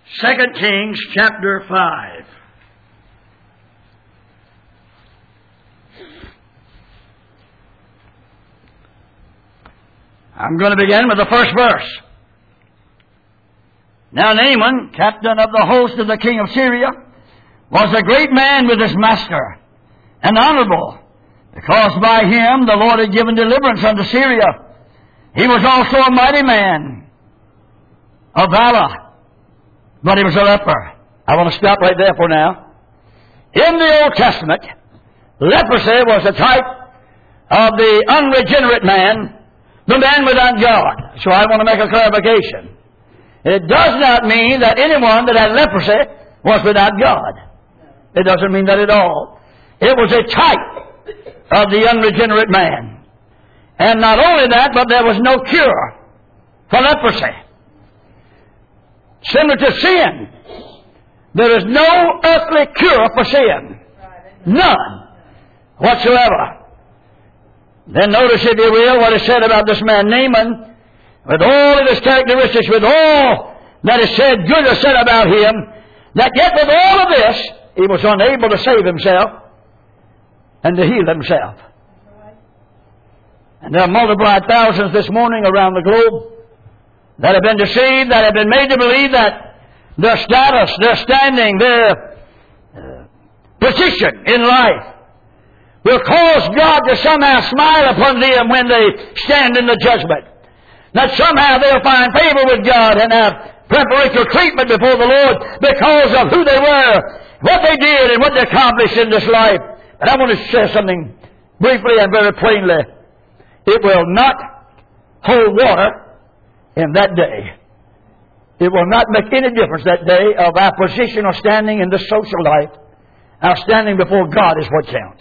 2 Kings chapter 5. I'm going to begin with the first verse. Now Naaman, captain of the host of the king of Syria, was a great man with his master, and honorable, because by him the Lord had given deliverance unto Syria. He was also a mighty man of valor, but he was a leper. I want to stop right there for now. In the Old Testament, leprosy was a type of the unregenerate man, the man without God. So I want to make a clarification. It does not mean that anyone that had leprosy was without God. It doesn't mean that at all. It was a type of the unregenerate man. And not only that, but there was no cure for leprosy. Similar to sin, there is no earthly cure for sin. None whatsoever. Then notice, if you will, what is said about this man Naaman, with all of his characteristics, with all that is said, good is said about him, that yet with all of this, he was unable to save himself and to heal himself. And there are multiplied thousands this morning around the globe that have been deceived, that have been made to believe that their status, their standing, their position in life will cause God to somehow smile upon them when they stand in the judgment. That somehow they'll find favor with God and have preferential treatment before the Lord because of who they were, what they did, and what they accomplished in this life. And I want to say something briefly and very plainly. It will not hold water in that day. It will not make any difference that day of our position or standing in the social life. Our standing before God is what counts.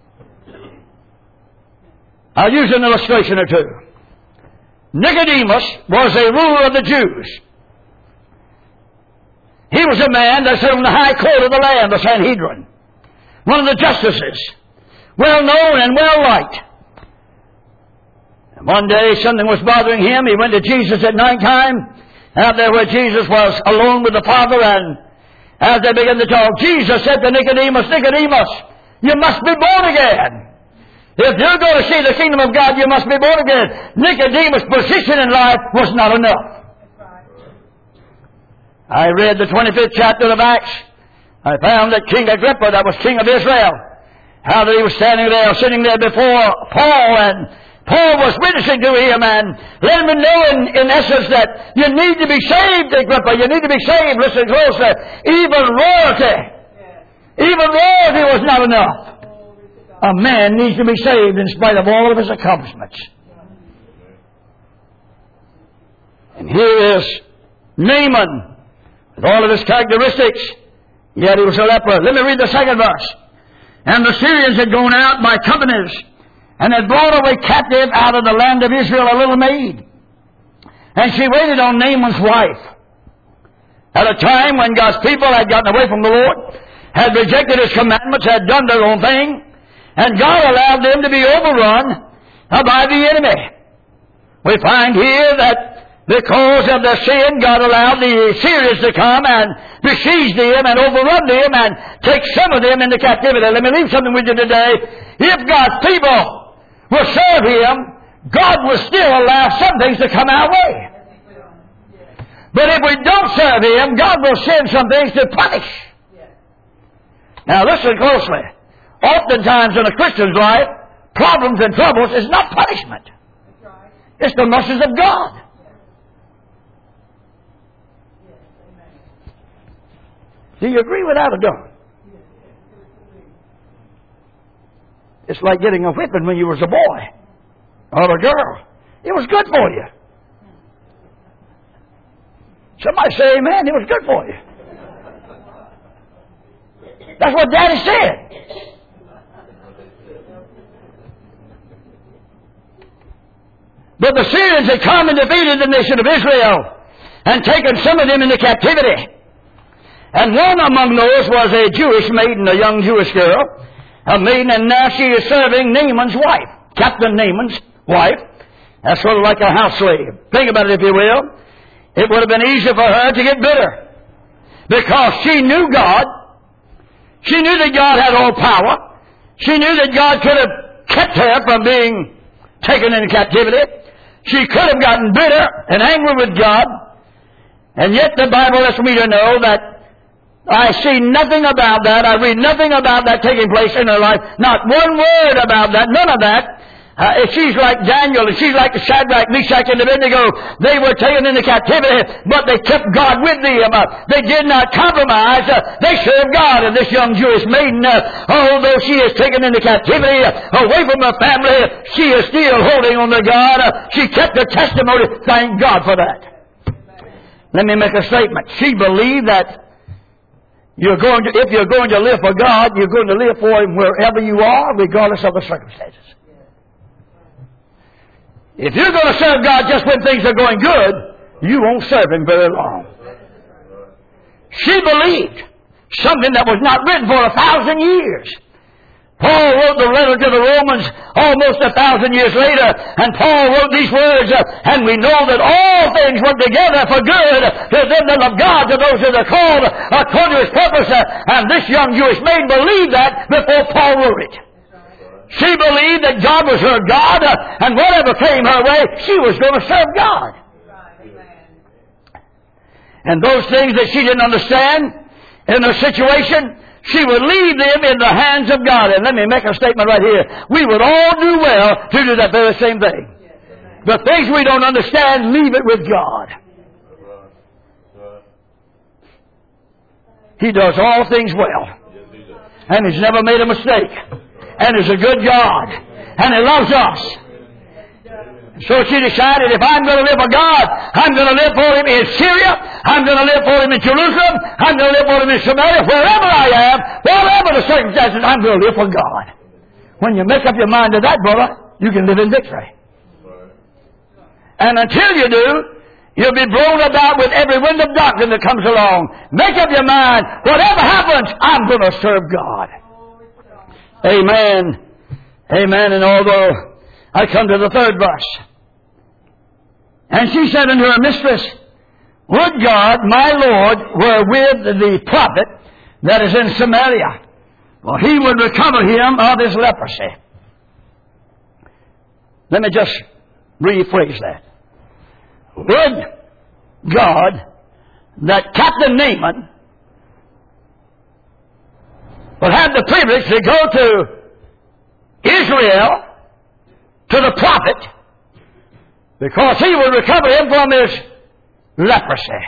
I'll use an illustration or two. Nicodemus was a ruler of the Jews. He was a man that sat on the high court of the land, the Sanhedrin. One of the justices. Well known and well liked. And one day something was bothering him. He went to Jesus at night time, out there where Jesus was alone with the Father, and as they began to talk, Jesus said to Nicodemus, Nicodemus, you must be born again. If you're going to see the kingdom of God, you must be born again. Nicodemus' position in life was not enough. I read the 25th chapter of Acts. I found that King Agrippa, that was king of Israel, how that he was standing there, sitting there before Paul, and Paul was witnessing to him and let him know in essence that you need to be saved, Agrippa. You need to be saved. Listen closely. Even royalty was not enough. A man needs to be saved in spite of all of his accomplishments. And here is Naaman with all of his characteristics, yet he was a leper. Let me read the second verse. And the Syrians had gone out by companies and had brought away captive out of the land of Israel a little maid. And she waited on Naaman's wife. At a time when God's people had gotten away from the Lord, had rejected His commandments, had done their own thing, and God allowed them to be overrun by the enemy. We find here that because of their sin, God allowed the Syrians to come and besiege them and overrun them and take some of them into captivity. Let me leave something with you today. If God's people will serve Him, God will still allow some things to come our way. But if we don't serve Him, God will send some things to punish. Now listen closely. Oftentimes in a Christian's life, problems and troubles is not punishment. It's the mercies of God. Do you agree without a doubt? It's like getting a whipping when you was a boy or a girl. It was good for you. Somebody say amen. It was good for you. That's what Daddy said. But the Syrians had come and defeated the nation of Israel and taken some of them into captivity. And one among those was a Jewish maiden, a young Jewish girl, a maiden, and now she is serving Naaman's wife, Captain Naaman's wife. That's sort of like a house slave. Think about it, if you will. It would have been easy for her to get bitter because she knew God. She knew that God had all power. She knew that God could have kept her from being taken into captivity. She could have gotten bitter and angry with God. And yet the Bible lets me to know that I see nothing about that. I read nothing about that taking place in her life. Not one word about that. None of that. She's like Daniel, and she's like Shadrach, Meshach, and Abednego. They were taken into captivity, but they kept God with them. They did not compromise. They served God. And this young Jewish maiden, although she is taken into captivity, away from her family, she is still holding on to God. She kept her testimony. Thank God for that. Let me make a statement. She believed that if you're going to live for God, you're going to live for Him wherever you are, regardless of the circumstances. If you're going to serve God just when things are going good, you won't serve Him very long. She believed something that was not written for 1,000 years. Paul wrote the letter to the Romans almost 1,000 years later, and Paul wrote these words, and we know that all things work together for good to them that love God, to those that are called according to His purpose. And this young Jewish maiden believed that before Paul wrote it. She believed that God was her God, and whatever came her way, she was going to serve God. And those things that she didn't understand in her situation, she would leave them in the hands of God. And let me make a statement right here. We would all do well to do that very same thing. The things we don't understand, leave it with God. He does all things well. And He's never made a mistake. And He's a good God. And He loves us. So she decided, if I'm going to live for God, I'm going to live for Him in Syria. I'm going to live for Him in Jerusalem. I'm going to live for Him in Samaria. Wherever I am, whatever the circumstances, I'm going to live for God. When you make up your mind to that, brother, you can live in victory. And until you do, you'll be blown about with every wind of doctrine that comes along. Make up your mind, whatever happens, I'm going to serve God. Amen. Amen. And although I come to the third verse. And she said unto her mistress, would God, my Lord, were with the prophet that is in Samaria, for he would recover him of his leprosy. Let me just rephrase that. Would God that Captain Naaman would have the privilege to go to Israel, to the prophet, because he would recover him from his leprosy.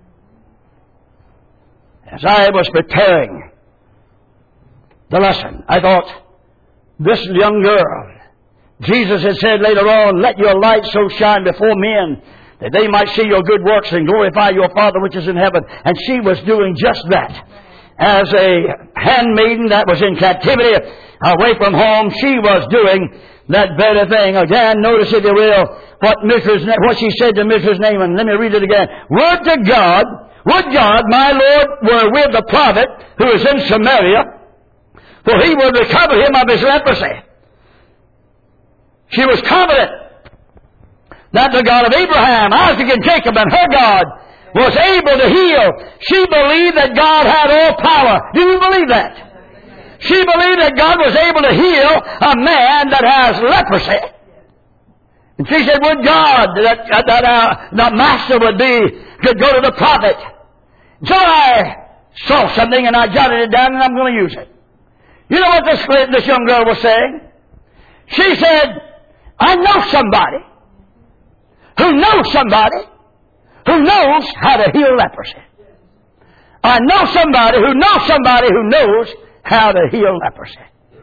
As I was preparing the lesson, I thought, this young girl, Jesus had said later on, let your light so shine before men that they might see your good works and glorify your Father which is in heaven. And she was doing just that. As a handmaiden that was in captivity, away from home, she was doing that very thing. Again, notice if you will, what she said to Mrs. Naaman. Let me read it again. Would God, my Lord, were with the prophet who is in Samaria, for he would recover him of his leprosy. She was confident that the God of Abraham, Isaac, and Jacob, and her God, was able to heal. She believed that God had all power. Do you believe that? She believed that God was able to heal a man that has leprosy. And she said, would God that the master could go to the prophet. So I saw something and I jotted it down and I'm going to use it. You know what this young girl was saying? She said, I know somebody who knows somebody who knows how to heal leprosy. I know somebody who knows somebody who knows how to heal leprosy.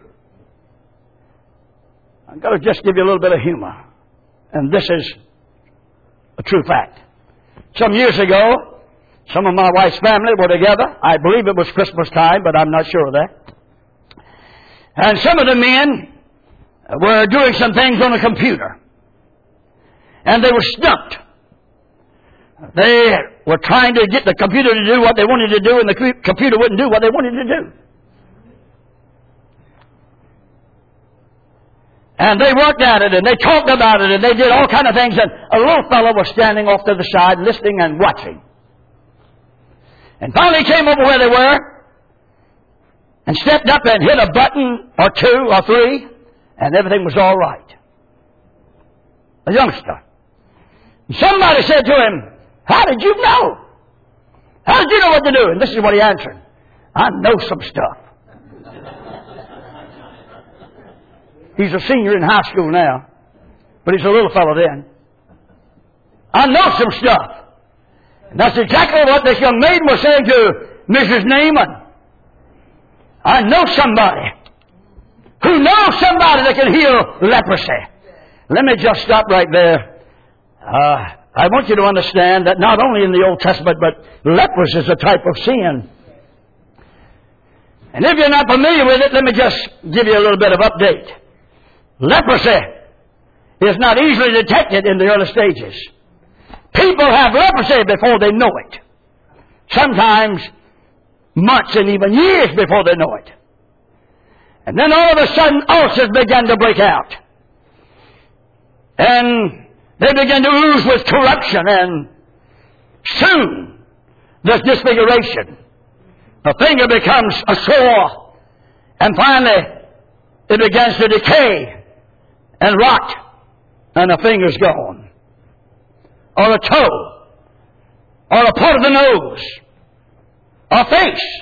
I'm going to just give you a little bit of humor. And this is a true fact. Some years ago, some of my wife's family were together. I believe it was Christmas time, but I'm not sure of that. And some of the men were doing some things on the computer. And they were stumped. They were trying to get the computer to do what they wanted to do, and the computer wouldn't do what they wanted to do. And they worked at it, and they talked about it, and they did all kind of things, and a little fellow was standing off to the side listening and watching. And finally came over where they were and stepped up and hit a button or two or three, and everything was all right. A youngster. And somebody said to him, "How did you know? How did you know what to do?" And this is what he answered. "I know some stuff." He's a senior in high school now, but he's a little fellow then. "I know some stuff." And that's exactly what this young maiden was saying to Mrs. Naaman. "I know somebody who knows somebody that can heal leprosy." Let me just stop right there. I want you to understand that not only in the Old Testament, but leprosy is a type of sin. And if you're not familiar with it, let me just give you a little bit of update. Leprosy is not easily detected in the early stages. People have leprosy before they know it. Sometimes months and even years before they know it. And then all of a sudden ulcers began to break out. And they began to ooze with corruption, and soon there's disfiguration. A finger becomes a sore, and finally it begins to decay and rot, and the finger's gone. Or a toe, or a part of the nose, or face.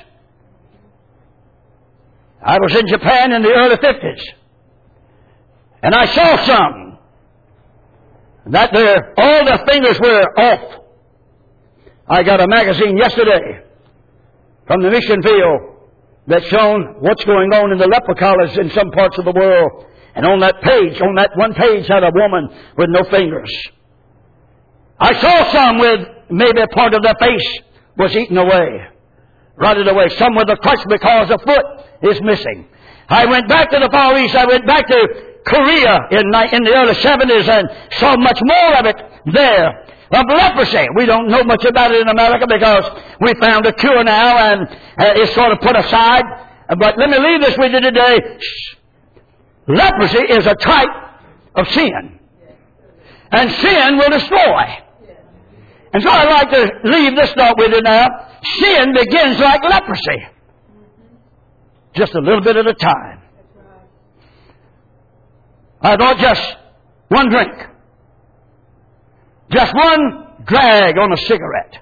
I was in Japan in the early 50s, and I saw some that all the fingers were off. I got a magazine yesterday from the mission field that shown what's going on in the leper colonies in some parts of the world. And on that one page had a woman with no fingers. I saw some with maybe a part of their face was eaten away, rotted away. Some with a crutch because a foot is missing. I went back to the Far East. I went back to Korea in the early 70s and saw much more of it there. Of leprosy. We don't know much about it in America because we found a cure now and it's sort of put aside. But let me leave this with you today. Leprosy is a type of sin. And sin will destroy. And so I'd like to leave this thought with you now. Sin begins like leprosy. Just a little bit at a time. I thought just one drink. Just one drag on a cigarette.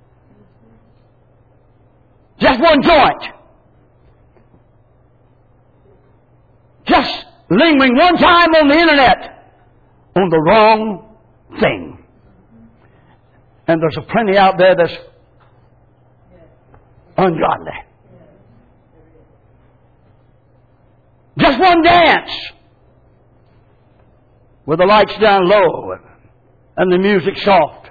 Just one joint. Just lingering one time on the internet on the wrong thing. And there's a plenty out there that's ungodly. Just one dance with the lights down low and the music soft.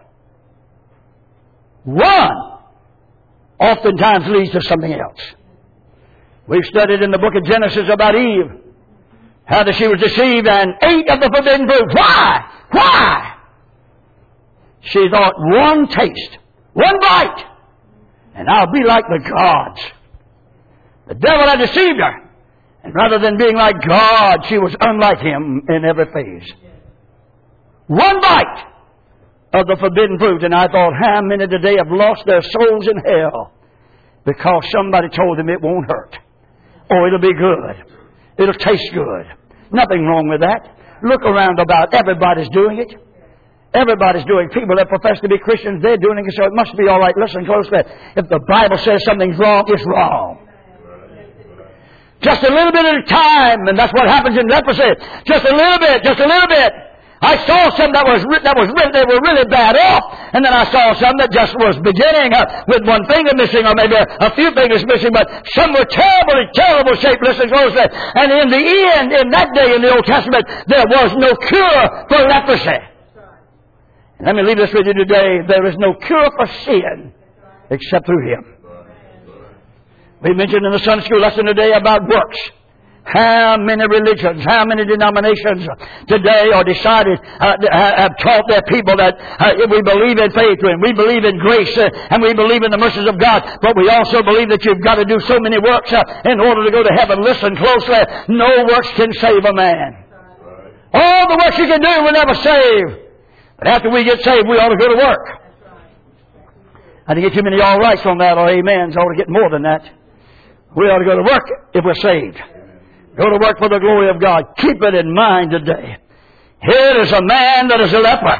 One oftentimes leads to something else. We've studied in the book of Genesis about Eve, how that she was deceived and ate of the forbidden fruit. Why? Why? She thought, one taste, one bite, and I'll be like the gods. The devil had deceived her. And rather than being like God, she was unlike Him in every phase. One bite of the forbidden fruit, and I thought, how many today have lost their souls in hell because somebody told them it won't hurt. Oh, it'll be good. It'll taste good. Nothing wrong with that. Look around about. Everybody's doing it. Everybody's doing it. People that profess to be Christians, they're doing it, so it must be all right. Listen closely. If the Bible says something's wrong, it's wrong. Just a little bit at a time, and that's what happens in leprosy. Just a little bit, just a little bit. I saw some that was they were really bad off, and then I saw some that just was beginning with one finger missing, or maybe a few fingers missing, but some were terrible, terrible shape. Listen closely. And in the end, in that day in the Old Testament, there was no cure for leprosy. And let me leave this with you today. There is no cure for sin except through Him. We mentioned in the Sunday school lesson today about works. How many religions, how many denominations today are decided, have taught their people that we believe in faith and we believe in grace and we believe in the mercies of God, but we also believe that you've got to do so many works in order to go to heaven. Listen closely. No works can save a man. All the works you can do will never save. But after we get saved, we ought to go to work. I didn't get too many all rights on that or amens. I ought to get more than that. We ought to go to work if we're saved. Go to work for the glory of God. Keep it in mind today. Here is a man that is a leper.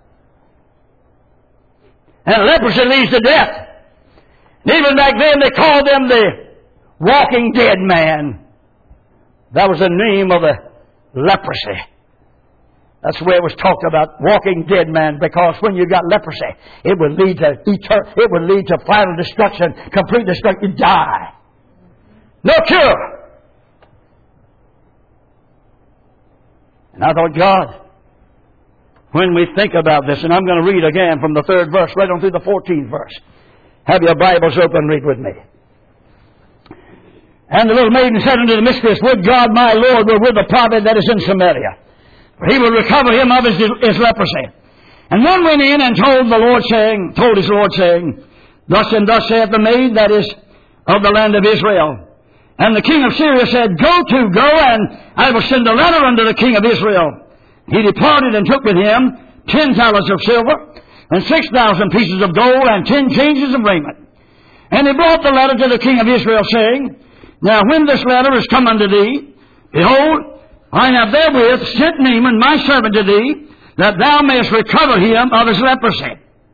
And leprosy leads to death. And even back then they called them the walking dead man. That was the name of the leprosy. That's the way it was talked about, walking dead man, because when you got leprosy, it would lead to final destruction, complete destruction. You die. No cure. And I thought, God, when we think about this, and I'm going to read again from the 3rd verse, right on through the 14th verse. Have your Bibles open, read with me. And the little maiden said unto the mistress, Would God my Lord were with the prophet that is in Samaria, for he will recover him of his leprosy. And one went in and told his Lord, saying, Thus and thus saith the maid that is of the land of Israel. And the king of Syria said, Go, and I will send a letter unto the king of Israel. He departed and took with him 10 talents of silver, and 6,000 pieces of gold, and 10 changes of raiment. And he brought the letter to the king of Israel, saying, Now when this letter is come unto thee, behold, I have therewith sent Naaman my servant to thee, that thou mayest recover him of his leprosy.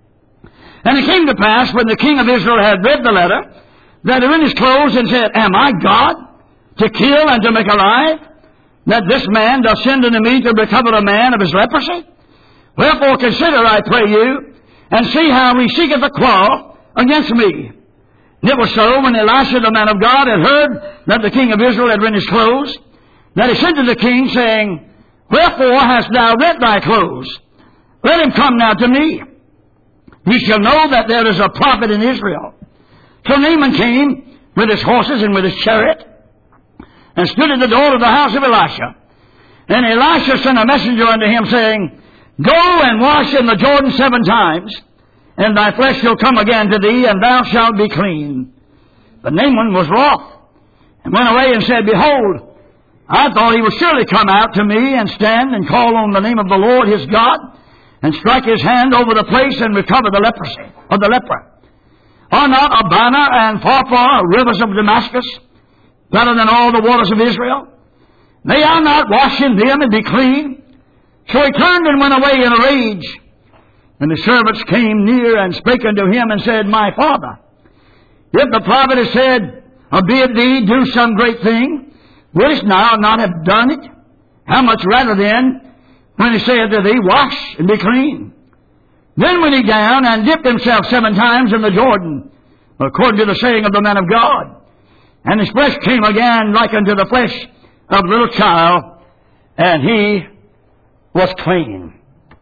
And it came to pass, when the king of Israel had read the letter, that he rent his clothes and said, Am I God, to kill and to make alive, that this man doth send unto me to recover a man of his leprosy? Wherefore consider, I pray you, and see how he seeketh a quarrel against me. And it was so, when Elisha the man of God had heard that the king of Israel had rent his clothes, that he said to the king, saying, Wherefore hast thou rent thy clothes? Let him come now to me. Ye shall know that there is a prophet in Israel. So Naaman came with his horses and with his chariot, and stood at the door of the house of Elisha. And Elisha sent a messenger unto him, saying, Go and wash in the Jordan 7 times, and thy flesh shall come again to thee, and thou shalt be clean. But Naaman was wroth, and went away and said, Behold, I thought he would surely come out to me, and stand and call on the name of the Lord his God, and strike his hand over the place, and recover the leprosy, or the leper. Are not Abana and Pharpar, rivers of Damascus, better than all the waters of Israel? May I not wash in them and be clean? So he turned and went away in a rage. And the servants came near and spake unto him and said, My father, if the prophet has said, Bid thee do some great thing, wouldst thou not have done it? How much rather then, when he saith to thee, Wash and be clean? Then went he down and dipped himself 7 times in the Jordan, according to the saying of the man of God. And his flesh came again like unto the flesh of a little child, and he was clean.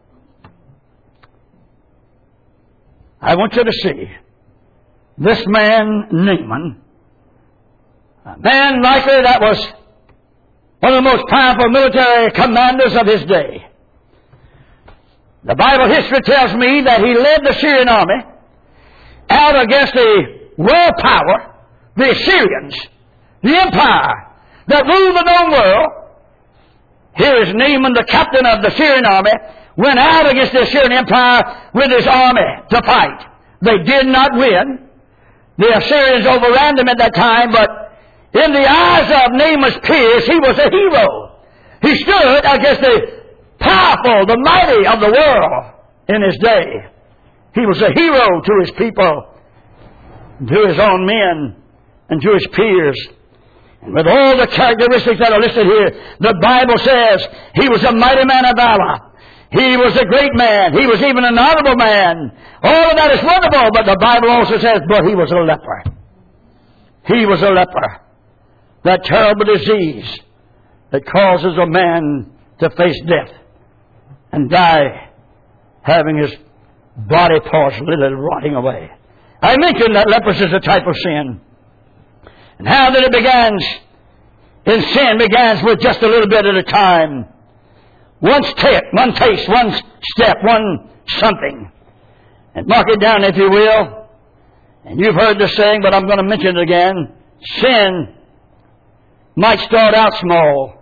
I want you to see this man, Naaman, a man likely that was one of the most powerful military commanders of his day. The Bible history tells me that he led the Syrian army out against the world power, the Assyrians, the empire that ruled the known world. Here is Naaman, the captain of the Syrian army, went out against the Assyrian empire with his army to fight. They did not win. The Assyrians overran them at that time, but in the eyes of Naaman's peers, he was a hero. He stood against the powerful, the mighty of the world in his day. He was a hero to his people, to his own men, and to his peers. And with all the characteristics that are listed here, the Bible says he was a mighty man of valor. He was a great man. He was even an honorable man. All of that is wonderful, but the Bible also says, but he was a leper. He was a leper. That terrible disease that causes a man to face death and die, having his body parts literally rotting away. I mentioned that leprosy is a type of sin. And how that it begins in sin begins with just a little bit at a time. One taste, one step, one something. And mark it down, if you will. And you've heard this saying, but I'm going to mention it again. Sin might start out small,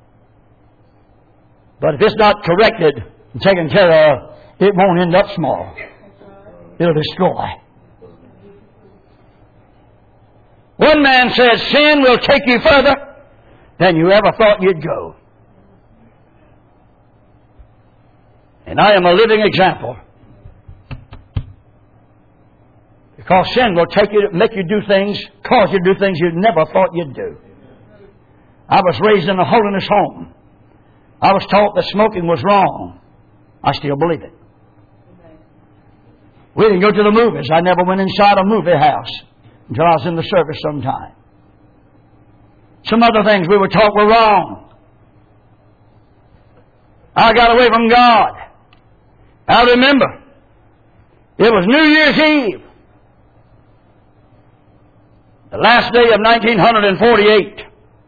but if it's not corrected and taken care of, it won't end up small. It'll destroy. One man said, sin will take you further than you ever thought you'd go. And I am a living example. Because sin will take you, make you do things, cause you to do things you never thought you'd do. I was raised in a holiness home. I was taught that smoking was wrong. I still believe it. We didn't go to the movies. I never went inside a movie house until I was in the service sometime. Some other things we were taught were wrong. I got away from God. I remember it was New Year's Eve, the last day of 1948.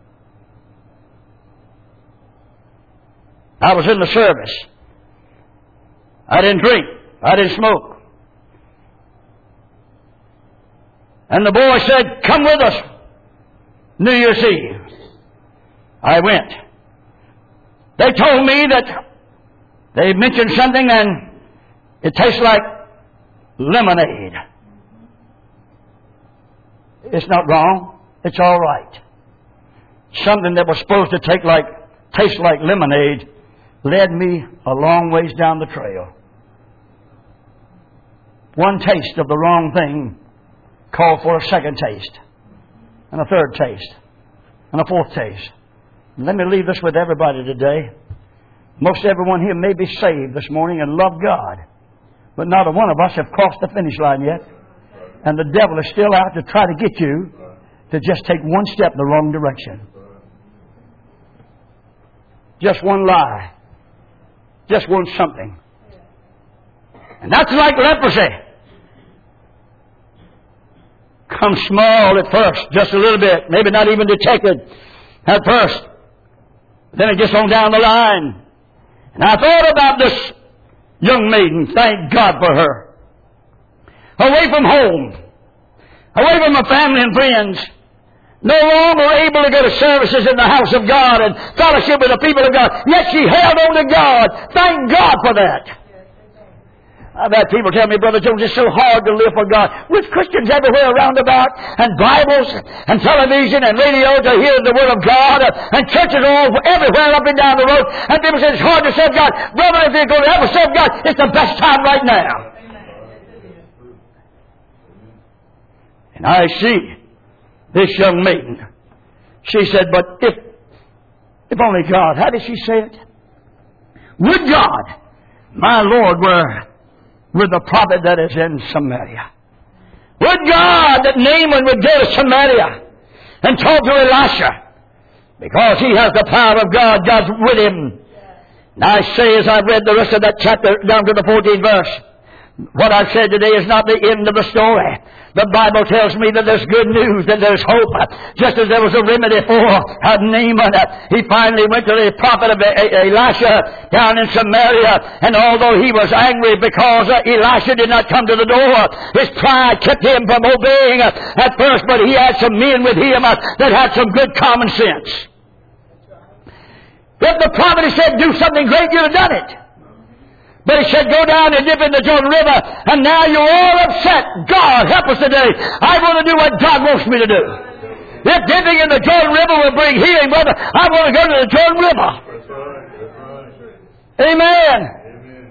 I was in the service. I didn't drink. I didn't smoke. And the boy said, come with us, New Year's Eve. I went. They told me that they mentioned something and it tastes like lemonade. It's not wrong. It's all right. Something that was supposed to taste like lemonade led me a long ways down the trail. One taste of the wrong thing called for a second taste, and a third taste, and a fourth taste. And let me leave this with everybody today. Most everyone here may be saved this morning and love God, but not a one of us have crossed the finish line yet. And the devil is still out to try to get you to just take one step in the wrong direction. Just one lie. Just one something. And that's like leprosy. Comes small at first, just a little bit, maybe not even detected at first. Then it gets on down the line. And I thought about this young maiden, thank God for her. Away from home, away from her family and friends, no longer able to go to services in the house of God and fellowship with the people of God, yet she held on to God. Thank God for that. I've had people tell me, Brother Jones, it's so hard to live for God. With Christians everywhere around about, and Bibles, and television, and radio to hear the Word of God, and churches all everywhere up and down the road, and people say it's hard to serve God. Brother, if you're going to ever serve God, it's the best time right now. And I see this young maiden. She said, but if only God, how did she say it? Would God, my Lord, were with the prophet that is in Samaria. Would God that Naaman would go to Samaria and talk to Elisha, because he has the power of God. God's with him. And I say, as I read the rest of that chapter down to the 14th verse, what I've said today is not the end of the story. The Bible tells me that there's good news, that there's hope. Just as there was a remedy for Naaman, he finally went to the prophet of Elisha down in Samaria, and although he was angry because Elisha did not come to the door, his pride kept him from obeying at first, but he had some men with him that had some good common sense. If the prophet had said, do something great, you'd have done it. But he said, go down and dip in the Jordan River, and now you're all upset. God, help us today. I want to do what God wants me to do. If dipping in the Jordan River will bring healing, brother, I want to go to the Jordan River. Amen.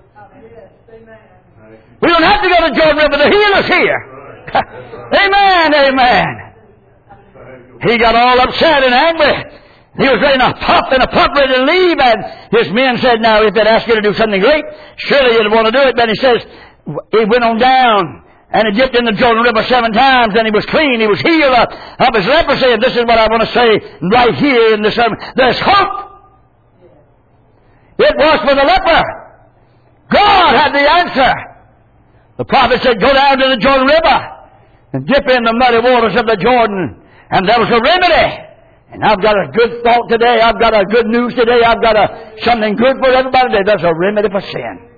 We don't have to go to the Jordan River. The healer's here. Amen. Amen. He got all upset and angry. He was ready to puff and a puff ready to leave, and his men said, now, if they'd ask you to do something great, surely you'd want to do it. But he says, he went on down, and he dipped in the Jordan River 7 times, and he was clean. He was healed of his leprosy. And this is what I want to say right here in the sermon. There's hope. It was for the leper. God had the answer. The prophet said, go down to the Jordan River and dip in the muddy waters of the Jordan. And there was a remedy. And I've got a good thought today. I've got a good news today. I've got something good for everybody today. There's a remedy for sin.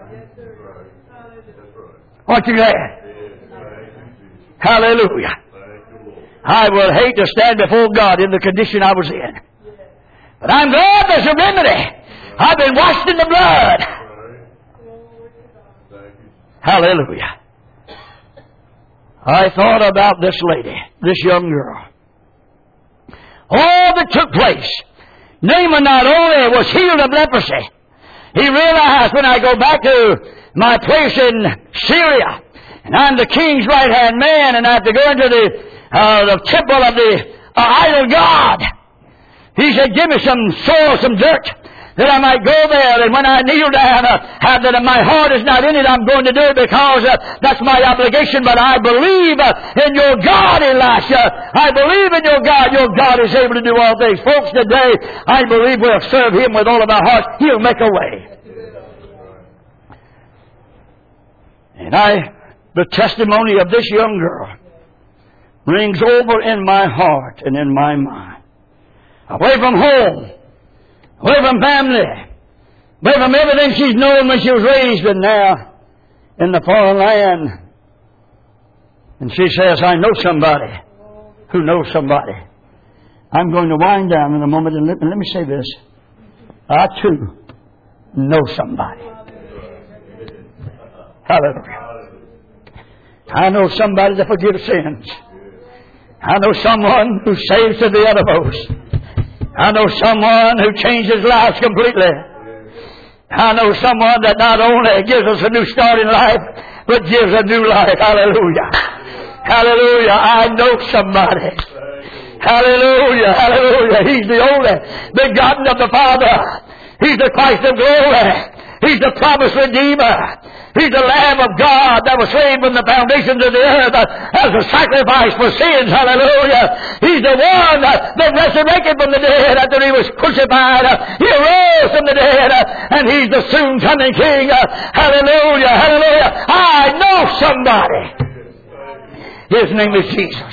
Aren't you glad? Hallelujah. I will hate to stand before God in the condition I was in. But I'm glad there's a remedy. I've been washed in the blood. Hallelujah. I thought about this lady, this young girl. All that took place. Naaman not only was healed of leprosy, he realized, when I go back to my place in Syria, and I'm the king's right-hand man, and I have to go into the temple of the idol god. He said, give me some soil, some dirt, that I might go there, and when I kneel down, have that my heart is not in it, I'm going to do it because that's my obligation. But I believe in your God, Elisha. I believe in your God. Your God is able to do all things. Folks, today, I believe we'll serve Him with all of our hearts. He'll make a way. And the testimony of this young girl rings over in my heart and in my mind. Away from home, away from family, away from everything she's known when she was raised, and now in the foreign land. And she says, I know somebody who knows somebody. I'm going to wind down in a moment, and let me say this. I too know somebody. Hallelujah. I know somebody that forgives sins. I know someone who saves to the uttermost. I know someone who changes lives completely. I know someone that not only gives us a new start in life, but gives a new life. Hallelujah. Hallelujah. I know somebody. Hallelujah. Hallelujah. He's the only begotten of the Father. He's the Christ of glory. He's the promised Redeemer. He's the Lamb of God that was slain from the foundations of the earth as a sacrifice for sins. Hallelujah. He's the one that resurrected from the dead after He was crucified. He arose from the dead, and He's the soon coming King. Hallelujah. Hallelujah. I know somebody. His name is Jesus.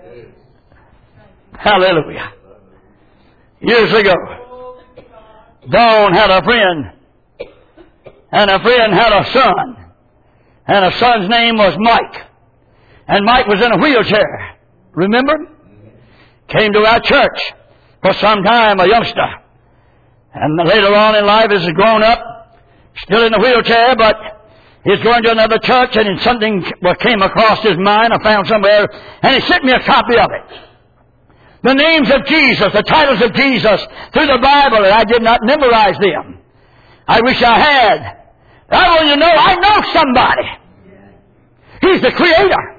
Hallelujah. Years ago, Dawn had a friend. And a friend had a son. And a son's name was Mike. And Mike was in a wheelchair. Remember? Came to our church for some time, a youngster. And later on in life, as he's grown up, still in the wheelchair, but he's going to another church, and something came across his mind, I found somewhere, and he sent me a copy of it. The names of Jesus, the titles of Jesus through the Bible, and I did not memorize them. I wish I had. I want you to know, I know somebody. He's the Creator.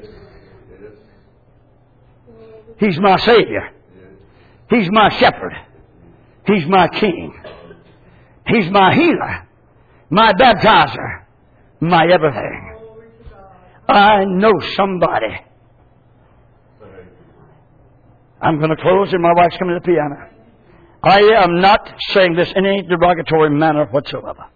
He's my Savior. He's my Shepherd. He's my King. He's my healer, my baptizer, my everything. I know somebody. I'm going to close, and my wife's coming to the piano. I am not saying this in any derogatory manner whatsoever.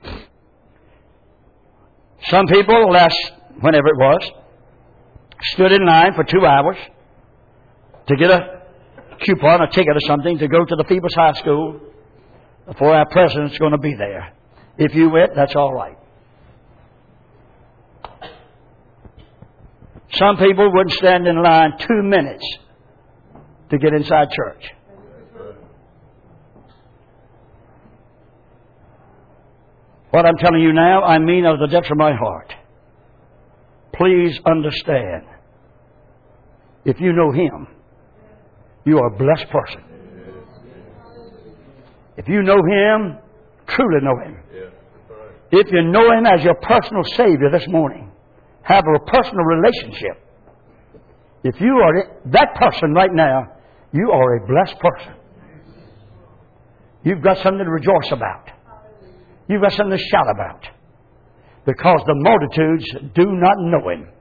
Some people, whenever it was, stood in line for 2 hours to get a coupon, a ticket or something, to go to the Phoebus High School before our president's going to be there. If you went, that's all right. Some people wouldn't stand in line 2 minutes to get inside church. What I'm telling you now, I mean out of the depths of my heart. Please understand. If you know Him, you are a blessed person. If you know Him, truly know Him. If you know Him as your personal Savior this morning, have a personal relationship. If you are that person right now, you are a blessed person. You've got something to rejoice about. You've got something to shout about. Because the multitudes do not know Him.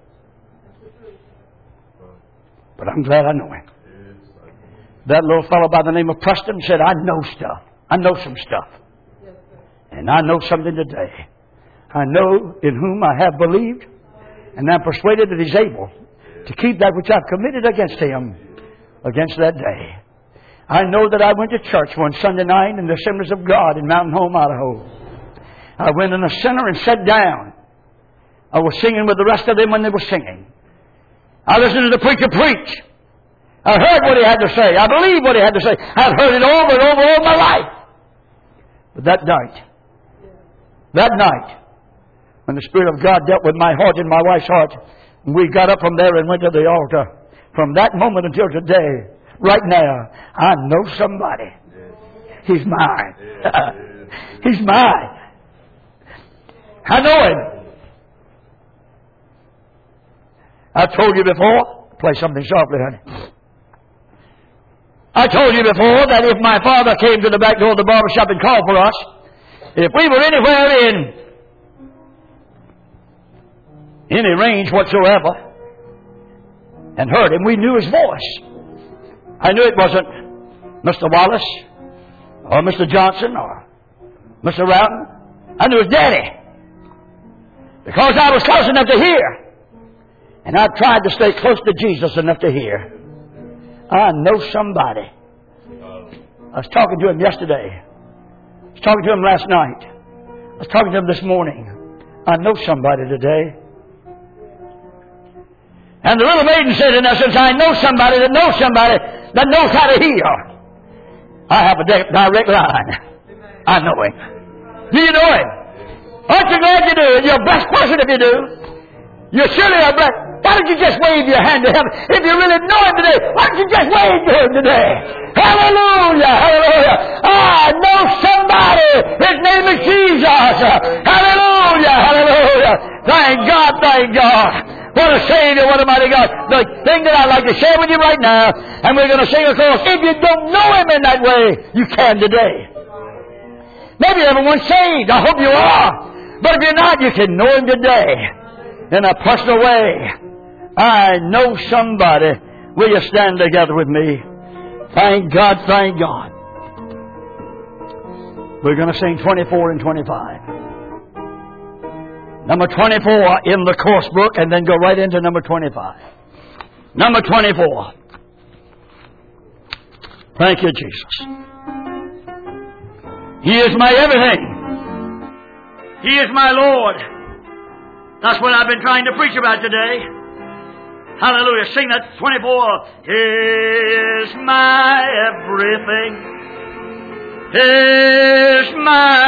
But I'm glad I know Him. That little fellow by the name of Preston said, I know stuff. I know some stuff. And I know something today. I know in whom I have believed, and I'm persuaded that He's able to keep that which I've committed against Him against that day. I know that I went to church one Sunday night in the Assemblies of God in Mountain Home, Idaho. I went in the center and sat down. I was singing with the rest of them when they were singing. I listened to the preacher preach. I heard what he had to say. I believed what he had to say. I've heard it over and over all my life. But that night, when the Spirit of God dealt with my heart and my wife's heart, We got up from there and went to the altar. From that moment until today, right now, I know somebody. He's mine. He's mine. I know him. I told you before, play something softly, honey. I told you before that if my father came to the back door of the barber shop and called for us, if we were anywhere in any range whatsoever and heard him, we knew his voice. I knew it wasn't Mr. Wallace or Mr. Johnson or Mr. Routon. I knew his daddy because I was close enough to hear. And I tried to stay close to Jesus enough to hear. I know somebody. I was talking to him yesterday. I was talking to him last night. I was talking to him this morning. I know somebody today. And the little maiden said, in essence, I know somebody that knows how to heal. I have a direct line. I know him. Do you know him? Aren't you glad you do? And you're a blessed person if you do. You're surely a blessed. Why don't you just wave your hand to him? If you really know him today, why don't you just wave to him today? Hallelujah! Hallelujah! I know somebody. His name is Jesus. Hallelujah! Hallelujah! Thank God! Thank God! What a Savior! What a mighty God! The thing that I'd like to share with you right now, and we're going to sing a chorus. If you don't know him in that way, you can today. Maybe everyone's saved. I hope you are. But if you're not, you can know him today in a personal way. I know somebody. Will you stand together with me? Thank God, thank God. We're going to sing 24 and 25. Number 24 in the course book, and then go right into number 25. Number 24. Thank you, Jesus. He is my everything. He is my Lord. That's what I've been trying to preach about today. Hallelujah. Sing that 24. He is my everything. He is my